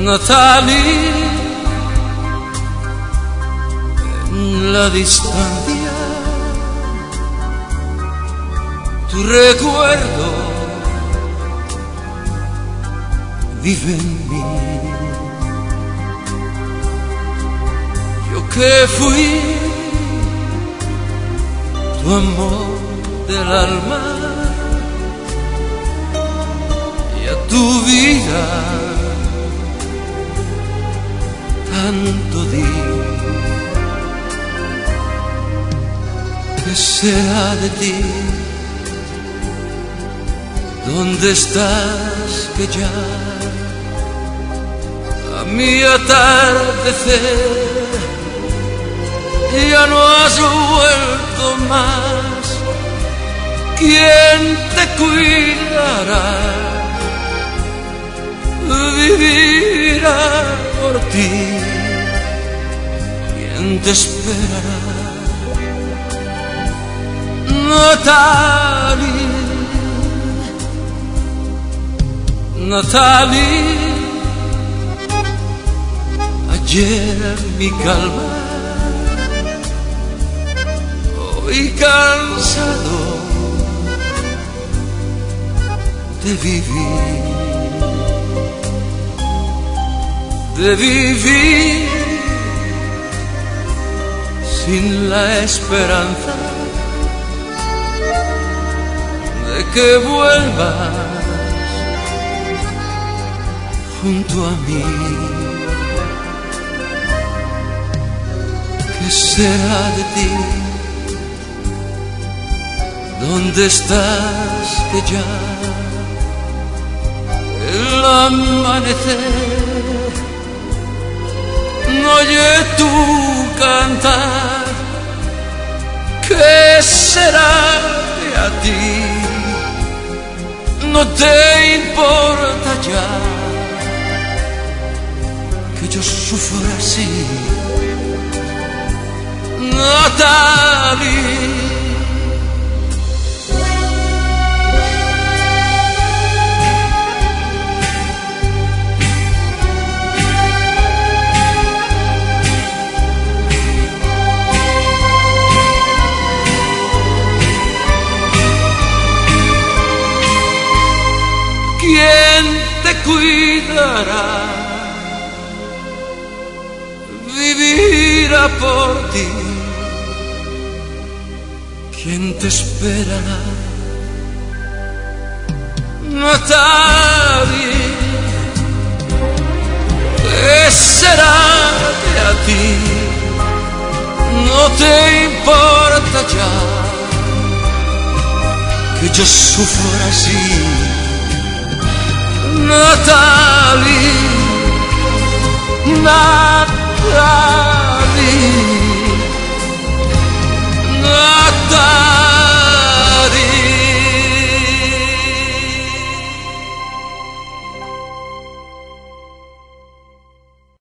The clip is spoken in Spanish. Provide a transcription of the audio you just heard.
Natalie, en la distancia, tu recuerdo vive en mí. Yo que fui tu amor del alma y a tu vida tanto di. ¿Qué será de ti? ¿Dónde estás que ya a mi atardecer ya no has vuelto más? ¿Quién te cuidará? Vivirá por ti. ¿Quién te esperará? Natalie, Natalie, ayer mi calma, hoy cansado de vivir sin la esperanza de que vuelvas junto a mí. ¿Qué será de ti? ¿Dónde estás que ya el amanecer no oye tu cantar? ¿Qué será de a ti? No te importa ya que yo sufra así, Natalie. ¿Quién te cuidará? Vivirá por ti. ¿Quién te esperará? Natalie, ¿qué será de a ti? No te importa ya que yo sufra así, Natalie, Natalie.